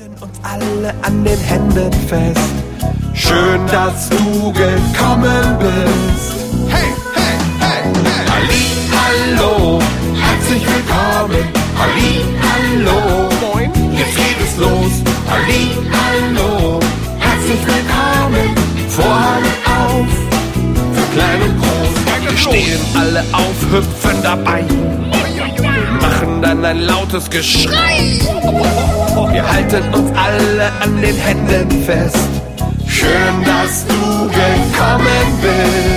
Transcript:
halten uns alle an den Händen fest. Schön, dass du gekommen bist. Hey, hey, hey, hey. Halli, hallo, herzlich willkommen. Halli, hallo, moin, jetzt geht es los. Halli, hallo, herzlich willkommen. Vorhang auf, für klein und groß. Wir stehen alle auf, hüpfen dabei, machen dann ein lautes Geschrei. Wir halten uns alle an den Händen fest. Schön, dass du gekommen bist.